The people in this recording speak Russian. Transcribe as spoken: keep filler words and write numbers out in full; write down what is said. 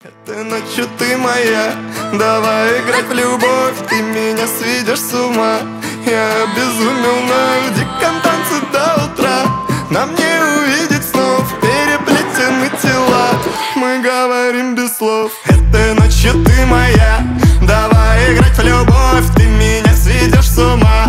Этой ночью ты моя, давай играть в любовь. Ты меня сведешь с ума, я обезумел на диком танце до утра. Нам не увидеть снов, переплетены тела. Мы говорим без слов. Этой ночью ты моя, давай играть в любовь. Ты меня сведешь с ума,